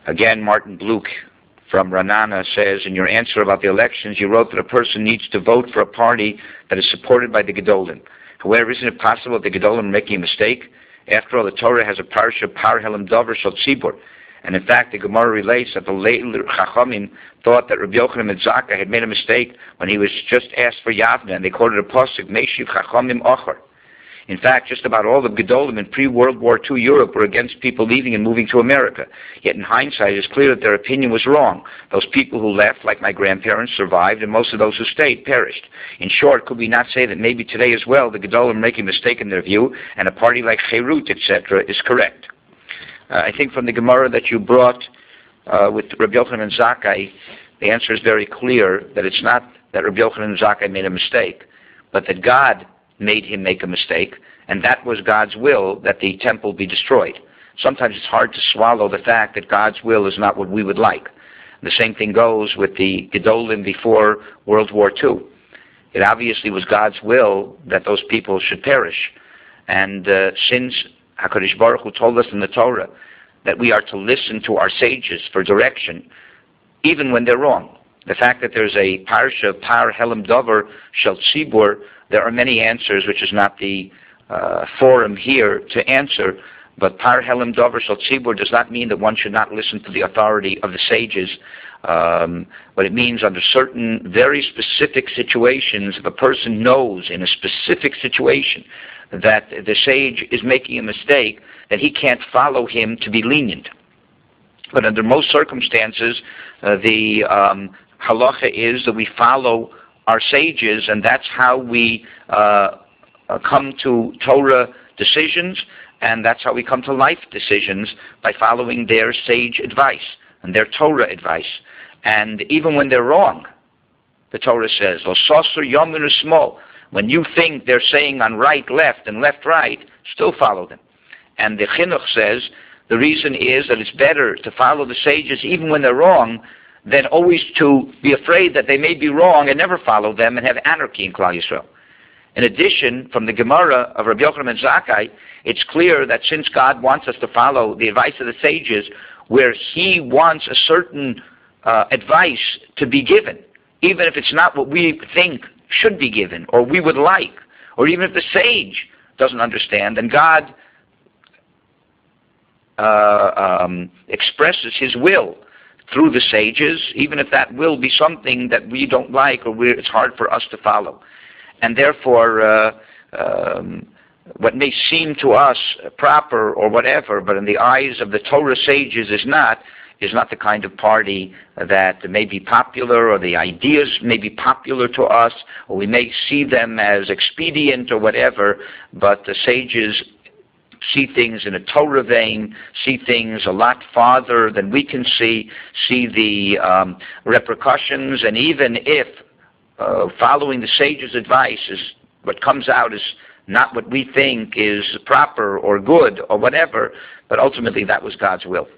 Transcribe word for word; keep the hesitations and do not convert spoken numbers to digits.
Again, Martin Bluch from Ranana says, in your answer about the elections, you wrote that a person needs to vote for a party that is supported by the Gedolim. However, isn't it possible that the Gedolim are making a mistake? After all, the Torah has a parsha, Par Helam Dover Shal Tzibur. And in fact, the Gemara relates that the late Chachamim thought that Rabbi Yochanan ben Zakkai had made a mistake when he was just asked for Yavne, and they quoted a pasuk, Meishiv Chachamim Ochar. In fact, just about all the Gedolim in pre-World War Two Europe were against people leaving and moving to America. Yet in hindsight, it's clear that their opinion was wrong. Those people who left, like my grandparents, survived, and most of those who stayed perished. In short, could we not say that maybe today as well, the Gedolim are making a mistake in their view, and a party like Cherut, et cetera, is correct? Uh, I think from the Gemara that you brought uh, with Rabbi Yochanan ben Zakkai, the answer is very clear that it's not that Rabbi Yochanan ben Zakkai made a mistake, but that God made him make a mistake, and that was God's will that the temple be destroyed. Sometimes it's hard to swallow the fact that God's will is not what we would like. The same thing goes with the Gedolim before World War Two. It obviously was God's will that those people should perish. And uh, since HaKadosh Baruch Hu told us in the Torah that we are to listen to our sages for direction, even when they're wrong. The fact that there's a parsha, Par Helam Dover Shel Tzibur, there are many answers, which is not the uh, forum here to answer, but Par Helam Dover Shel Tzibur does not mean that one should not listen to the authority of the sages. Um, but it means under certain very specific situations, if a person knows in a specific situation that the sage is making a mistake, that he can't follow him to be lenient. But under most circumstances, uh, the um, halacha is that we follow our sages, and that's how we uh, uh, come to Torah decisions, and that's how we come to life decisions, by following their sage advice and their Torah advice. And even when they're wrong, the Torah says, "L'sasur yamin u'smol." When you think they're saying on right, left, and left, right, still follow them. And the Chinuch says the reason is that it's better to follow the sages even when they're wrong than always to be afraid that they may be wrong and never follow them and have anarchy in Klal Yisrael. In addition, from the Gemara of Rabbi Yochanan ben Zakkai, it's clear that since God wants us to follow the advice of the sages, where He wants a certain uh, advice to be given, even if it's not what we think should be given, or we would like, or even if the sage doesn't understand, then God uh, um, expresses His will through the sages, even if that will be something that we don't like, or we're, it's hard for us to follow. And therefore, uh, um, what may seem to us proper or whatever, but in the eyes of the Torah sages is not, is not the kind of party that may be popular, or the ideas may be popular to us, or we may see them as expedient or whatever, but the sages see things in a Torah vein, see things a lot farther than we can see, see the um, repercussions, and even if uh, following the sages' advice is what comes out is not what we think is proper or good or whatever, but ultimately that was God's will.